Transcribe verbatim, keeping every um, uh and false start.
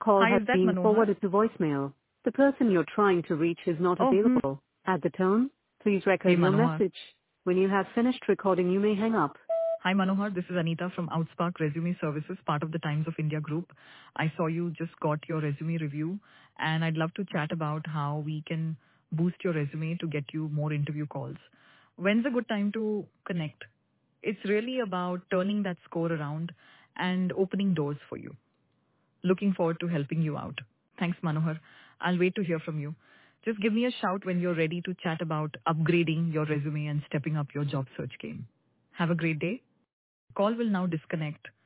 call Hi, has is that been Manohar? forwarded to voicemail. The person you're trying to reach is not Oh, hmm. available. At the tone, please Hey, record your Manohar. message. When you have finished recording, you may hang up. Hi, Manohar. This is Anita from Outspark Resume Services, part of the Times of India group. I saw you just got your resume review, and I'd love to chat about how we can boost your resume to get you more interview calls. When's a good time to connect? It's really about turning that score around and opening doors for you. Looking forward to helping you out. Thanks, Manohar. I'll wait to hear from you. Just give me a shout when you're ready to chat about upgrading your resume and stepping up your job search game. Have a great day. Call will now disconnect.